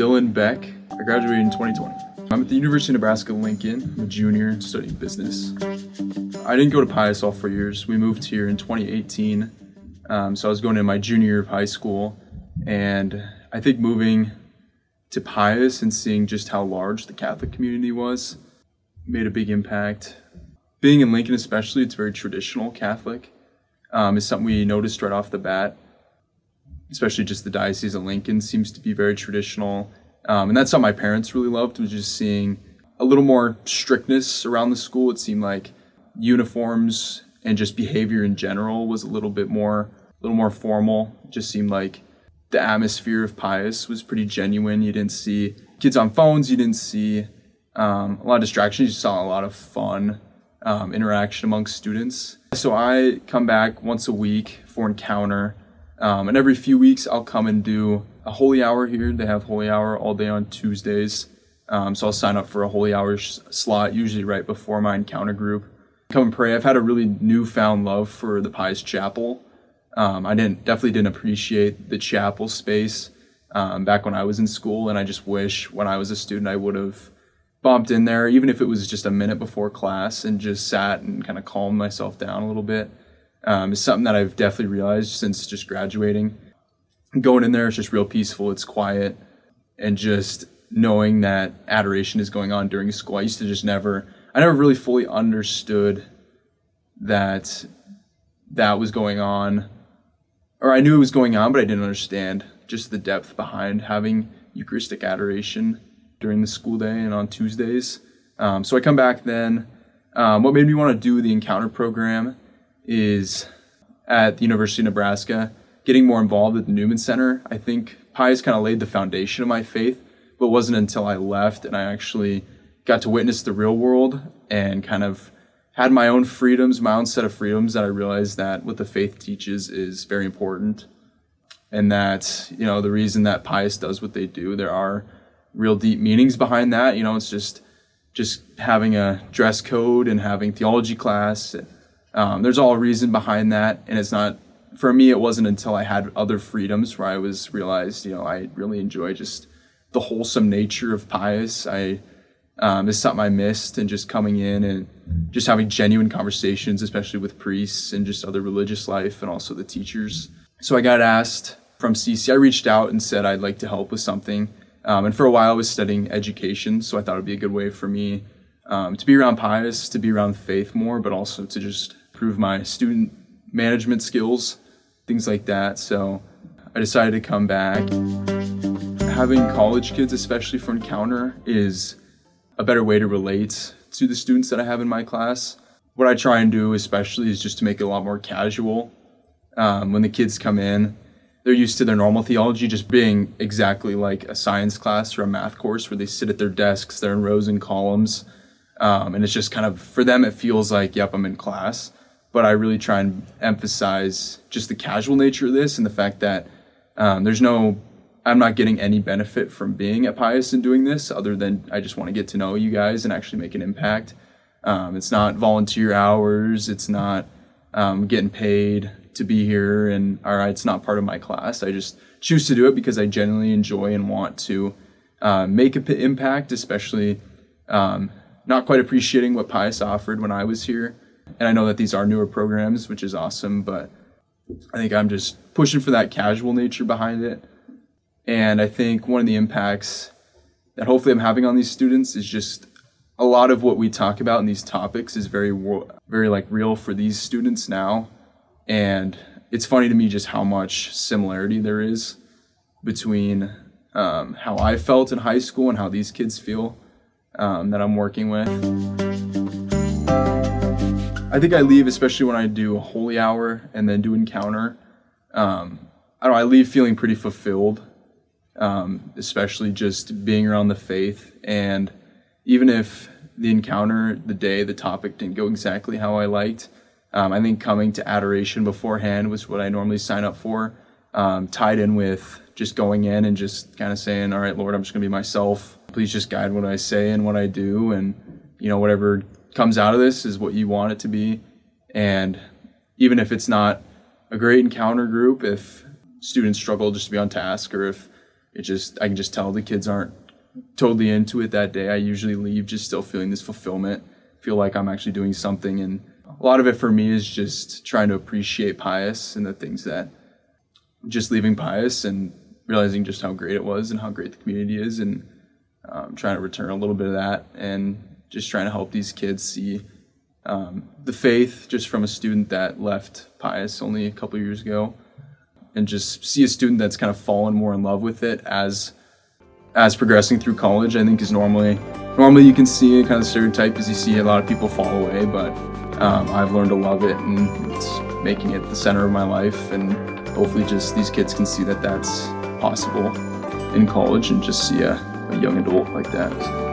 Dylan Beck. I graduated in 2020. I'm at the University of Nebraska-Lincoln. I'm a junior studying business. I didn't go to Pius all 4 years. We moved here in 2018. So I was going in my junior year of high school. And I think moving to Pius and seeing just how large the Catholic community was made a big impact. Being in Lincoln especially, it's very traditional Catholic. It's something we noticed right off the bat. Especially just the Diocese of Lincoln seems to be very traditional. And that's something my parents really loved, was just seeing a little more strictness around the school. It seemed like uniforms and just behavior in general was a little more formal. It just seemed like the atmosphere of Pius was pretty genuine. You didn't see kids on phones. You didn't see a lot of distractions. You saw a lot of fun interaction amongst students. So I come back once a week for Encounter. And every few weeks I'll come and do a holy hour here. They have holy hour all day on Tuesdays. So I'll sign up for a holy hour slot, usually right before my Encounter group. Come and pray. I've had a really newfound love for the Pius Chapel. I definitely didn't appreciate the chapel space back when I was in school, and I just wish when I was a student I would have bumped in there, even if it was just a minute before class, and just sat and kind of calmed myself down a little bit. It's something that I've definitely realized since just graduating. Going in there, it's just real peaceful, it's quiet, and just knowing that adoration is going on during school. I never really fully understood that was going on, or I knew it was going on, but I didn't understand just the depth behind having Eucharistic adoration during the school day and on Tuesdays. So I come back then. What made me want to do the Encounter program is at the University of Nebraska, getting more involved at the Newman Center. I think Pius kind of laid the foundation of my faith, but it wasn't until I left and I actually got to witness the real world and kind of had my own freedoms, my own set of freedoms, that I realized that what the faith teaches is very important. And that, the reason that Pius does what they do, there are real deep meanings behind that. It's just having a dress code and having theology class. There's all a reason behind that. And it's not, for me, it wasn't until I had other freedoms where I realized, I really enjoy just the wholesome nature of Pius. It's something I missed, and just coming in and just having genuine conversations, especially with priests and just other religious life and also the teachers. So I got asked from CC. I reached out and said I'd like to help with something. And for a while I was studying education, so I thought it'd be a good way for me to be around Pius, to be around faith more, but also to just improve my student management skills, things like that. So I decided to come back. Having college kids, especially for Encounter, is a better way to relate to the students that I have in my class. What I try and do especially is just to make it a lot more casual. When the kids come in, they're used to their normal theology just being exactly like a science class or a math course where they sit at their desks, they're in rows and columns. And it's just kind of, for them, it feels like, yep, I'm in class. But I really try and emphasize just the casual nature of this and the fact that I'm not getting any benefit from being at Pius and doing this, other than I just want to get to know you guys and actually make an impact. It's not volunteer hours. It's not getting paid to be here, and it's not part of my class. I just choose to do it because I genuinely enjoy and want to make an impact, especially not quite appreciating what Pius offered when I was here. And I know that these are newer programs, which is awesome, but I think I'm just pushing for that casual nature behind it. And I think one of the impacts that hopefully I'm having on these students is just a lot of what we talk about in these topics is very real for these students now. And it's funny to me just how much similarity there is between how I felt in high school and how these kids feel that I'm working with. I think I leave, especially when I do a holy hour and then do Encounter. I leave feeling pretty fulfilled. Especially just being around the faith. And even if the Encounter, the topic didn't go exactly how I liked, I think coming to adoration beforehand was what I normally sign up for, tied in with just going in and just kind of saying, all right, Lord, I'm just going to be myself. Please just guide what I say and what I do. And, whatever comes out of this is what you want it to be. And even if it's not a great Encounter group, if students struggle just to be on task, or if I can just tell the kids aren't totally into it that day. I usually leave just still feeling this fulfillment, feel like I'm actually doing something. And a lot of it for me is just trying to appreciate Pius and the things that just leaving Pius and realizing just how great it was and how great the community is, and trying to return a little bit of that and just trying to help these kids see the faith just from a student that left Pius only a couple of years ago, and just see a student that's kind of fallen more in love with it as progressing through college. I think is normally you can see a kind of stereotype is you see a lot of people fall away, but I've learned to love it, and it's making it the center of my life, and hopefully just these kids can see that that's possible in college and just see a young adult like that.